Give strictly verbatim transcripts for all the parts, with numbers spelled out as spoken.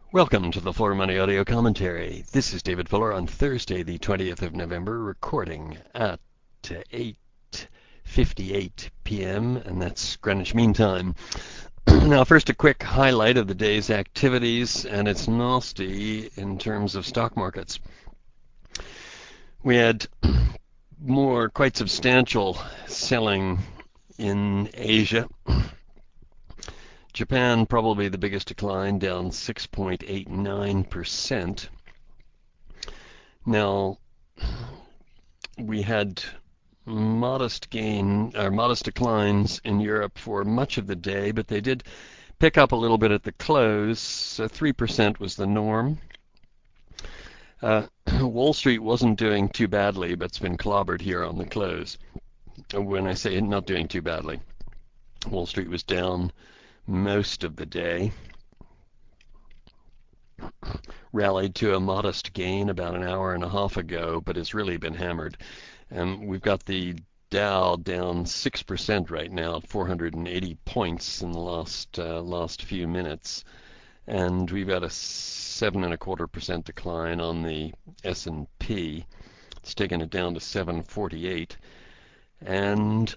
Welcome to the For Money Audio Commentary. This is David Fuller on Thursday, the twentieth of November, recording at eight fifty-eight p m, and that's Greenwich Mean Time. Now, first, a quick highlight of the day's activities, and it's nasty in terms of stock markets. We had more quite substantial selling in Asia. Japan, probably the biggest decline, down six point eight nine percent. Now, we had modest gain or modest declines in Europe for much of the day, but they did pick up a little bit at the close. So three percent was the norm. Uh, Wall Street wasn't doing too badly, but it's been clobbered here on the close. When I say not doing too badly, Wall Street was down most of the day, rallied to a modest gain about an hour and a half ago, but has really been hammered. And we've got the Dow down six percent right now at four hundred eighty points in the last uh, last few minutes, and we've got a seven and a quarter percent decline on the S and P. It's taken it down to seven forty-eight, and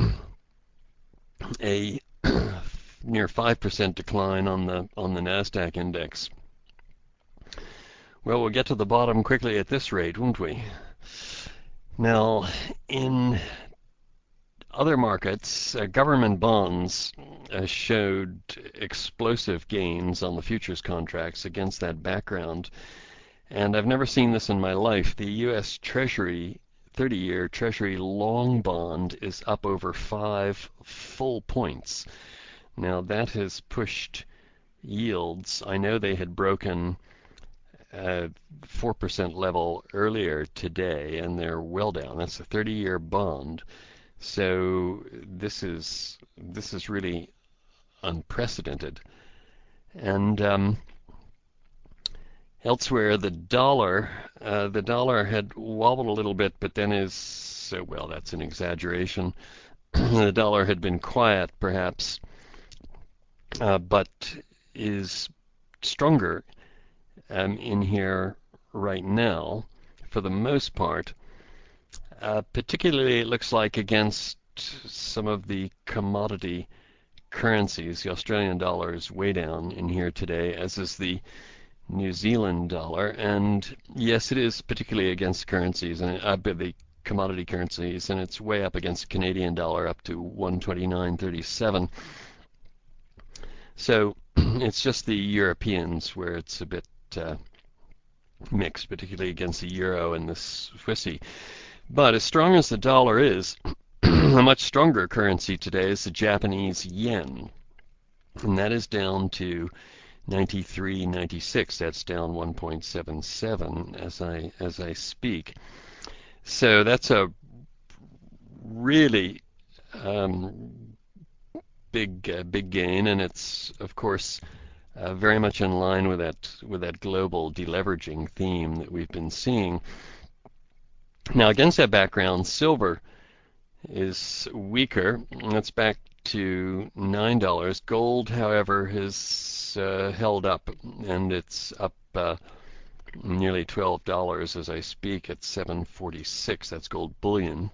a near five percent decline on the on the NASDAQ index. Well, we'll get to the bottom quickly at this rate, won't we? Now, in other markets, uh, government bonds uh, showed explosive gains on the futures contracts against that background. And I've never seen this in my life. The U S Treasury, thirty-year Treasury long bond is up over five full points. Now that has pushed yields. I know they had broken a four percent level earlier today, and they're well down. That's a thirty-year bond. So this is this is really unprecedented. And um, elsewhere, the dollar uh, the dollar had wobbled a little bit, but then is so well. That's an exaggeration. The dollar had been quiet, perhaps. Uh, but is stronger um, in here right now for the most part. Uh, particularly, it looks like against some of the commodity currencies. The Australian dollar is way down in here today, as is the New Zealand dollar. And yes, it is particularly against currencies and uh, the commodity currencies, and it's way up against the Canadian dollar, up to one twenty-nine thirty-seven. So it's just the Europeans where it's a bit uh, mixed, particularly against the euro and the Swissy. But as strong as the dollar is, a much stronger currency today is the Japanese yen, and that is down to ninety-three ninety-six. That's down one point seven seven as I as I speak. So that's a really um, big uh, big gain, and it's of course uh, very much in line with that with that global deleveraging theme that we've been seeing. Now, against that background, silver is weaker. That's back to nine dollars. Gold, however, has uh, held up, and it's up uh, nearly twelve dollars as I speak at seven forty-six. That's gold bullion.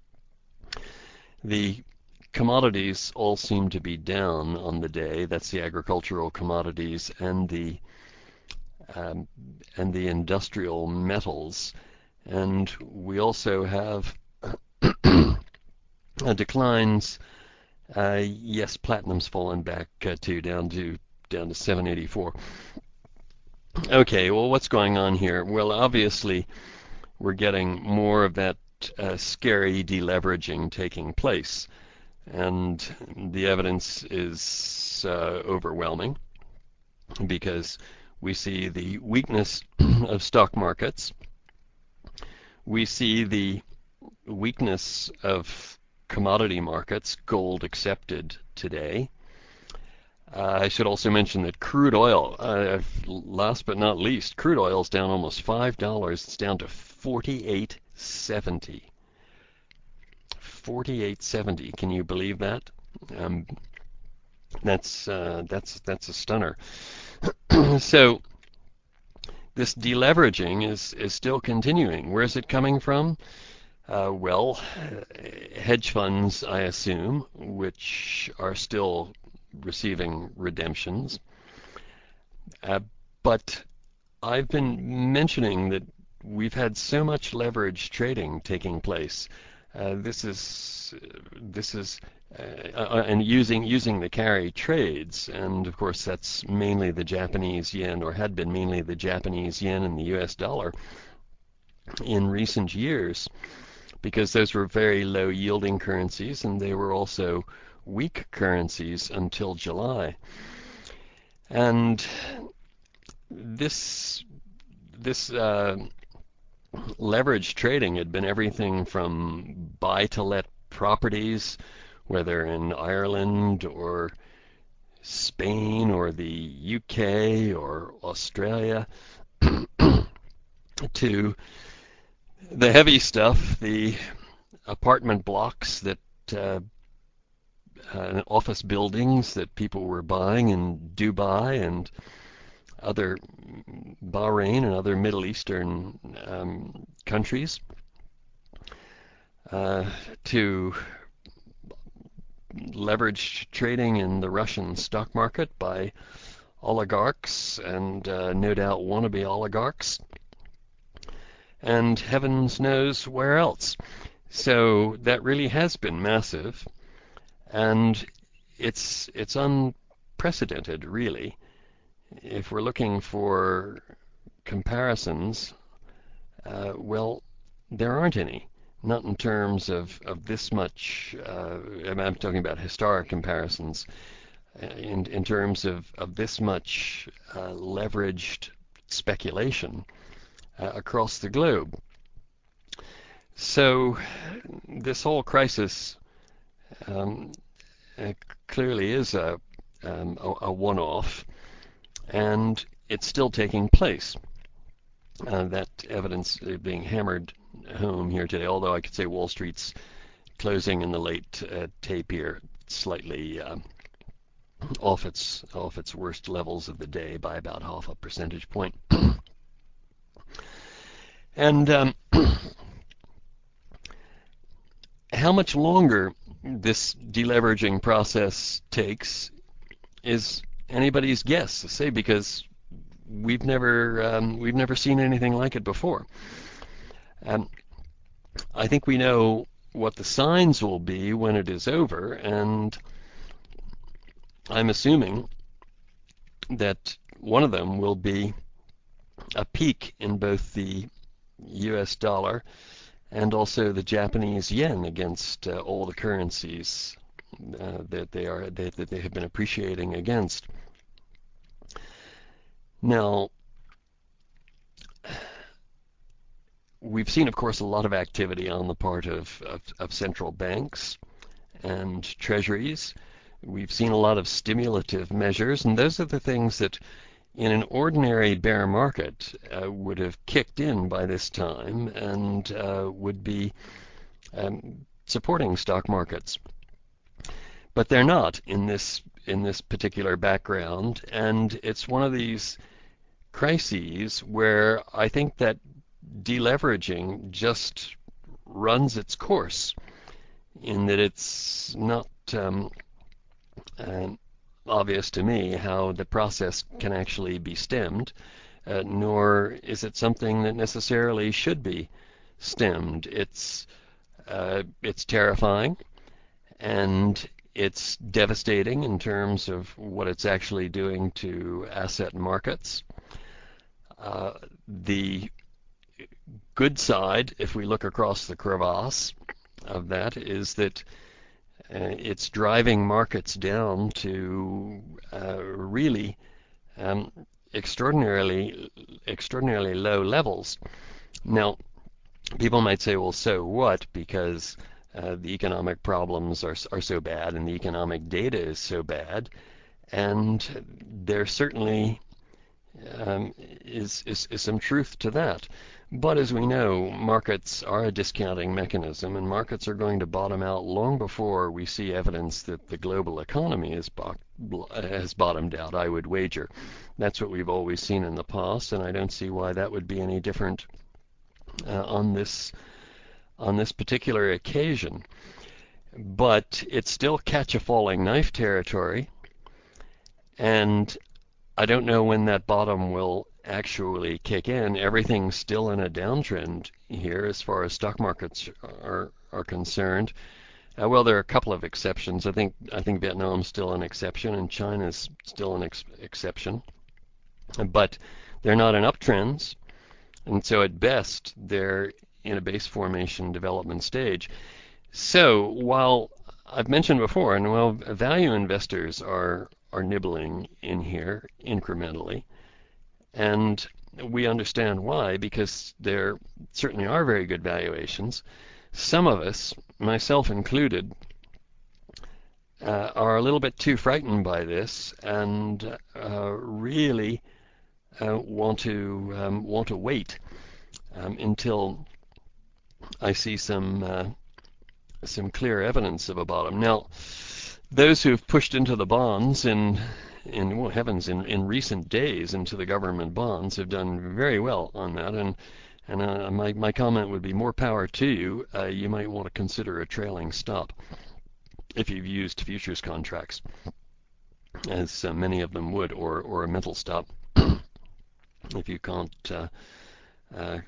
The commodities all seem to be down on the day. That's the agricultural commodities and the um, and the industrial metals. And we also have uh, declines. Uh, yes, platinum's fallen back uh, too, down to down to seven eighty-four. Okay, well, what's going on here? Well, obviously, we're getting more of that uh, scary deleveraging taking place. And the evidence is uh, overwhelming because we see the weakness of stock markets. We see the weakness of commodity markets, gold accepted today. Uh, I should also mention that crude oil, uh, last but not least, crude oil is down almost five dollars. It's down to forty-eight seventy. forty-eight seventy. Can you believe that? Um, that's uh, that's that's a stunner. So this deleveraging is, is still continuing. Where is it coming from? Uh, well, hedge funds, I assume, which are still receiving redemptions. Uh, but I've been mentioning that we've had so much leverage trading taking place. Uh, this is this is uh, uh, and using using the carry trades, and of course that's mainly the Japanese yen, or had been mainly the Japanese yen and the U S dollar in recent years, because those were very low yielding currencies and they were also weak currencies until July. And this this uh, leverage trading had been everything from buy to let properties, whether in Ireland or Spain or the U K or Australia, to the heavy stuff, the apartment blocks that uh, uh, office buildings that people were buying in Dubai and other Bahrain and other Middle Eastern um, countries, uh, to leveraged trading in the Russian stock market by oligarchs and uh, no doubt wannabe oligarchs, and heavens knows where else. So that really has been massive, and it's it's unprecedented, really. If we're looking for comparisons, uh, well, there aren't any. Not in terms of, of this much, uh, I'm talking about historic comparisons, in, in terms of, of this much uh, leveraged speculation uh, across the globe. So this whole crisis um, uh, clearly is a, um, a, a one-off, and it's still taking place. Uh, that evidence uh, being hammered home here today, although I could say Wall Street's closing in the late uh, tape here slightly uh, off its off its worst levels of the day by about half a percentage point. And um, how much longer this deleveraging process takes is anybody's guess to say, because we've never um, we've never seen anything like it before. Um, I think we know what the signs will be when it is over, and I'm assuming that one of them will be a peak in both the U S dollar and also the Japanese yen against uh, all the currencies uh, that they are that, that they have been appreciating against. Now, we've seen, of course, a lot of activity on the part of, of, of central banks and treasuries. We've seen a lot of stimulative measures, and those are the things that in an ordinary bear market uh, would have kicked in by this time and uh, would be um, supporting stock markets. But they're not in this in this particular background, and it's one of these crises where I think that deleveraging just runs its course, in that it's not um, uh, obvious to me how the process can actually be stemmed, uh, nor is it something that necessarily should be stemmed. It's uh, it's terrifying, and it's devastating in terms of what it's actually doing to asset markets. Uh, the good side, if we look across the crevasse of that, is that uh, it's driving markets down to uh, really um, extraordinarily extraordinarily low levels. Now, people might say, well, so what? Because uh, the economic problems are are so bad, and the economic data is so bad, and they're certainly um, is, is, is some truth to that. But as we know, markets are a discounting mechanism, and markets are going to bottom out long before we see evidence that the global economy is bo- has bottomed out, I would wager. That's what we've always seen in the past, and I don't see why that would be any different uh, on this on this particular occasion. But it's still catch a falling knife territory, and I don't know when that bottom will actually kick in. Everything's still in a downtrend here as far as stock markets are are concerned. Uh, well, there are a couple of exceptions. I think I think Vietnam's still an exception, and China's still an ex- exception. But they're not in uptrends, and so at best they're in a base formation development stage. So while I've mentioned before, and while value investors are are nibbling in here incrementally, and we understand why, because there certainly are very good valuations. Some of us, myself included, uh, are a little bit too frightened by this and uh, really uh, want to um, want to wait um, until I see some uh, some clear evidence of a bottom. Now, those who've pushed into the bonds in in well, heavens, in, in recent days into the government bonds have done very well on that, and and uh, my my comment would be more power to you. Uh, you might want to consider a trailing stop if you've used futures contracts, as uh, many of them would, or or a mental stop if you can't uh, uh,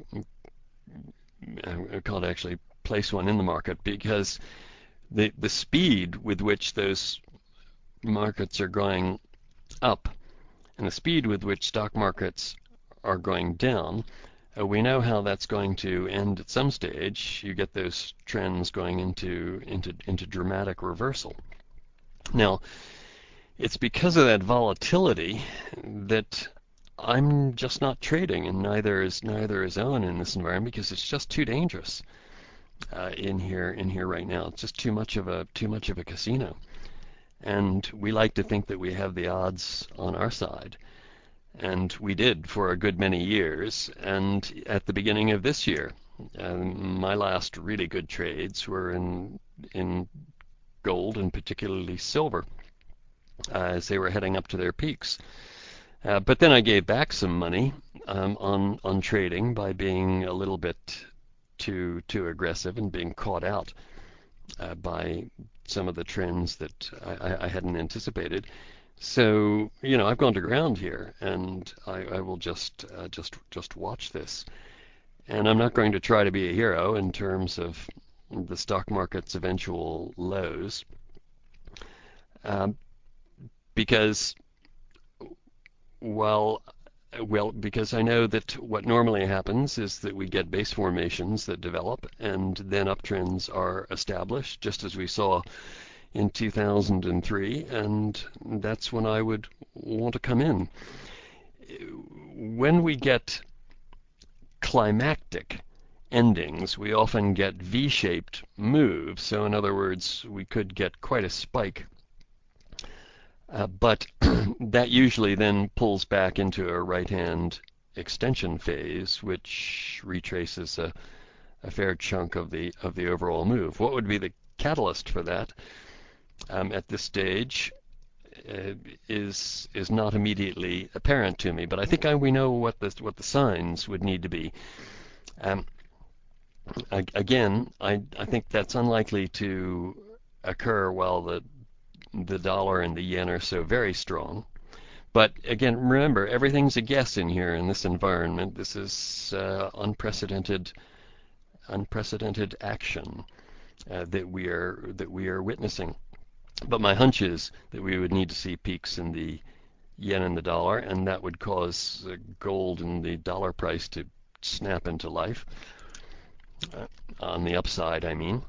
can't actually place one in the market, because the the speed with which those markets are going up and the speed with which stock markets are going down, uh, we know how that's going to end at some stage. You get those trends going into into into dramatic reversal. Now, it's because of that volatility that I'm just not trading, and neither is neither is Owen in this environment, because it's just too dangerous uh, in here in here right now. It's just too much of a too much of a casino. And we like to think that we have the odds on our side. And we did for a good many years. And at the beginning of this year, um, my last really good trades were in in gold, and particularly silver, uh, as they were heading up to their peaks. Uh, but then I gave back some money um, on on trading by being a little bit too too aggressive and being caught out uh, by some of the trends that I, I hadn't anticipated. So, you know, I've gone to ground here, and I, I will just uh, just just watch this. And I'm not going to try to be a hero in terms of the stock market's eventual lows, um, because well, well, because I know that what normally happens is that we get base formations that develop, and then uptrends are established, just as we saw in two thousand three, and that's when I would want to come in. When we get climactic endings, we often get V-shaped moves. So in other words, we could get quite a spike, uh, but that usually then pulls back into a right-hand extension phase, which retraces a, a fair chunk of the of the overall move. What would be the catalyst for that? Um, at this stage, uh, is is not immediately apparent to me, but I think I, we know what the what the signs would need to be. Um, again, I I think that's unlikely to occur while the the dollar and the yen are so very strong. But again, remember, everything's a guess in here in this environment. This is uh, unprecedented unprecedented action uh, that we are that we are witnessing. But my hunch is that we would need to see peaks in the yen and the dollar, and that would cause uh, gold and the dollar price to snap into life. Uh, on the upside, I mean.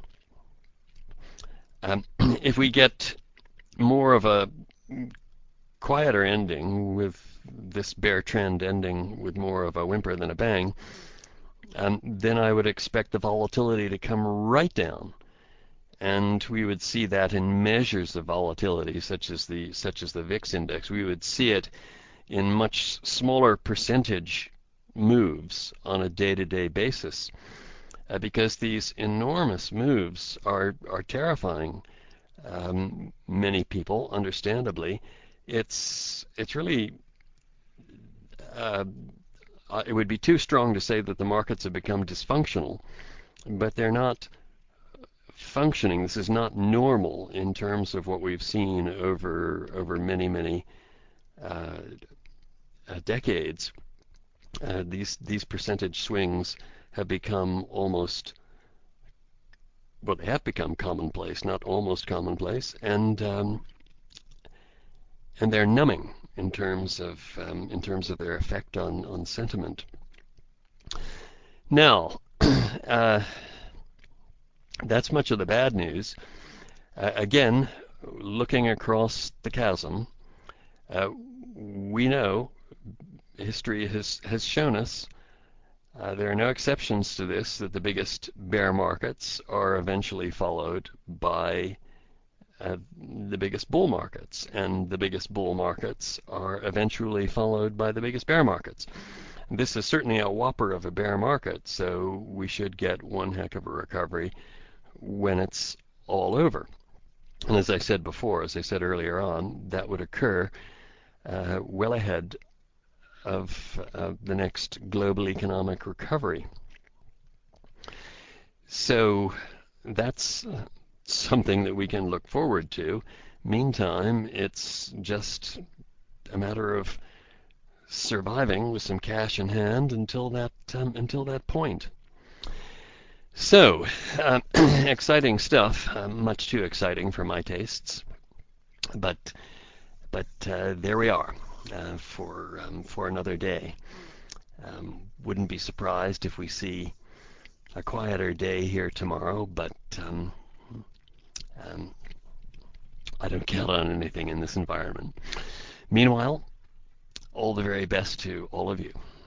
Um, if we get more of a quieter ending, with this bear trend ending with more of a whimper than a bang, um, then I would expect the volatility to come right down. And we would see that in measures of volatility, such as the such as the V I X index. We would see it in much smaller percentage moves on a day-to-day basis, uh, because these enormous moves are are terrifying. Um, many people, understandably, it's it's really uh, uh, it would be too strong to say that the markets have become dysfunctional, but they're not functioning. This is not normal in terms of what we've seen over over many many uh, uh, decades. Uh, these these percentage swings have become almost, well, they have become commonplace, not almost commonplace, and um, and they're numbing in terms of um, in terms of their effect on on sentiment. Now, uh, that's much of the bad news. Uh, again, looking across the chasm, uh, we know history has has shown us, uh, there are no exceptions to this, that the biggest bear markets are eventually followed by uh, the biggest bull markets, and the biggest bull markets are eventually followed by the biggest bear markets. This is certainly a whopper of a bear market, so we should get one heck of a recovery when it's all over. And as I said before, as I said earlier on, that would occur uh, well ahead of uh, the next global economic recovery. So that's something that we can look forward to. Meantime, it's just a matter of surviving with some cash in hand until that um, until that point. So, uh, exciting stuff. Uh, much too exciting for my tastes, but but uh, there we are uh, for um, for another day. Um, wouldn't be surprised if we see a quieter day here tomorrow, but um, um, I don't count on anything in this environment. Meanwhile, all the very best to all of you.